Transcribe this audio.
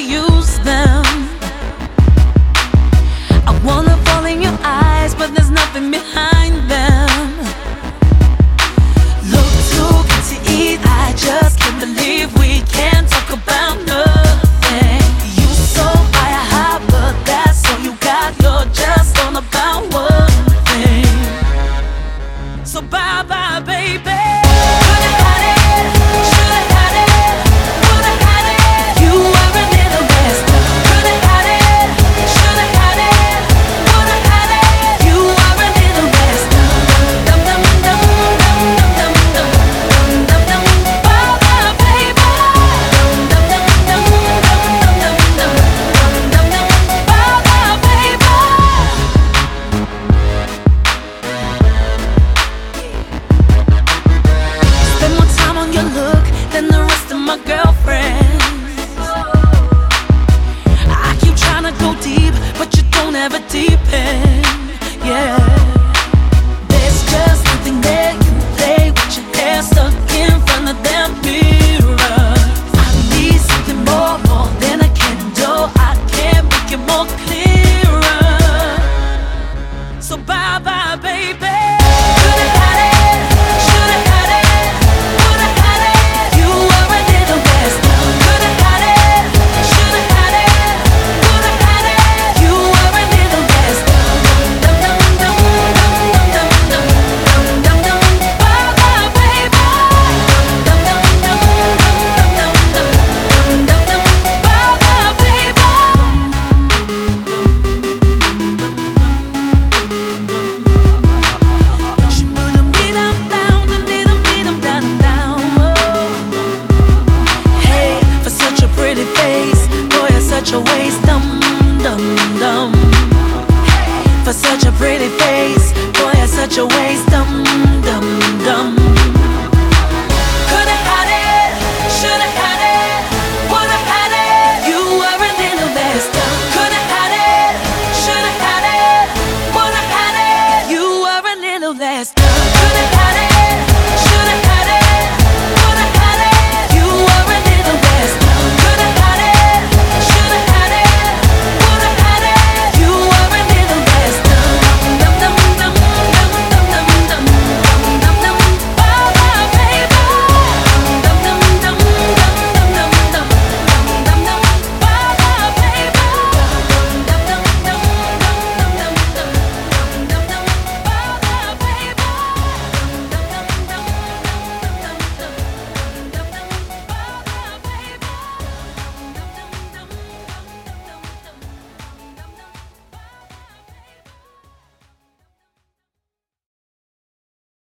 use them. I wanna fall in your eyes, but there's nothing behind them. Look too good to eat, I just can't believe we can't talk about nothing. You so high, but that's all you got. You're just on about one thing. So bye bye, baby. Than the rest of my girlfriends. I keep trying to go deep, but you don't ever deepen. Yeah, there's just nothing there. You play with your hair stuck in front of that mirror. I need something more than a candle. I can't make it more clearer. So bye bye, baby. Such a waste.